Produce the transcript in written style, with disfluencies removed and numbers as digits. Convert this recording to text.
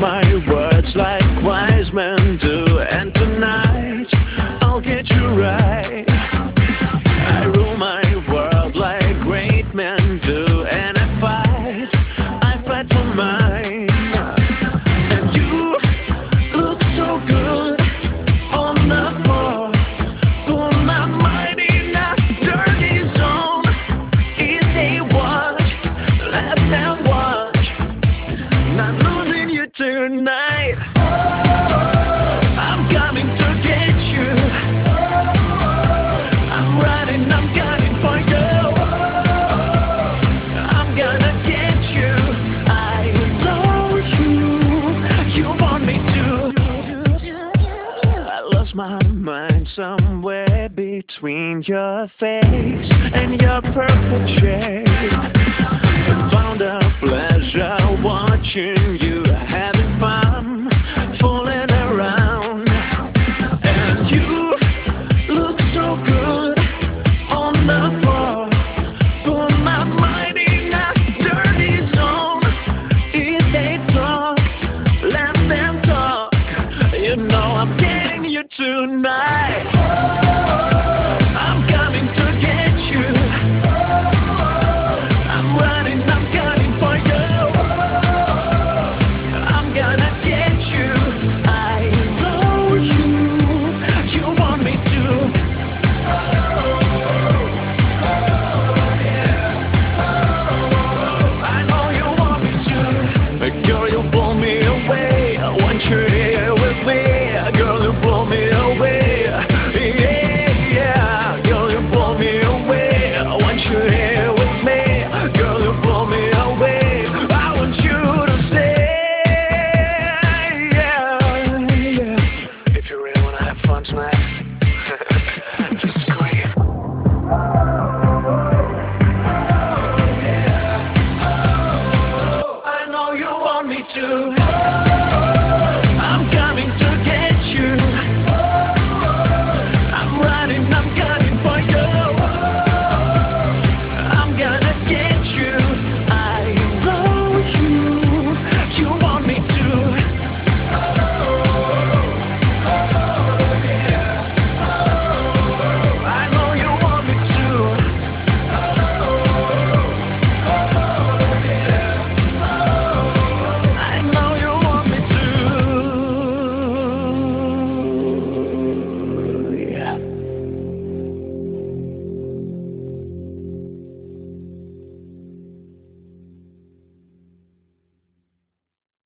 my words like wise men do, and tonight I'll get you right. I rule my world like great men do, and I fight for mine. And you look so good on the floor, pull my mind in a dirty zone. If they watch, let them watch. Not losing you tonight. I'm coming to get you. I'm running, I'm gunning for you. I'm gonna get you. I know you want me to. I lost my mind somewhere between your face and your perfect shape. Found a pleasure watching